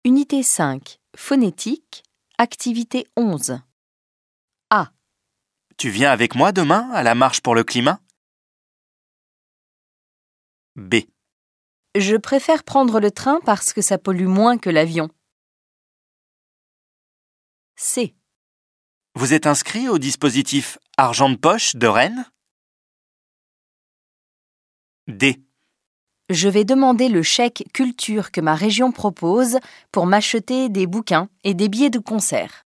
Unité 5. Phonétique. Activité 11. A. Tu viens avec moi demain à la marche pour le climat? B. Je préfère prendre le train parce que ça pollue moins que l'avion. C. Vous êtes inscrit au dispositif Argent de poche de Rennes? D. Je vais demander le chèque culture que ma région propose pour m'acheter des bouquins et des billets de concert.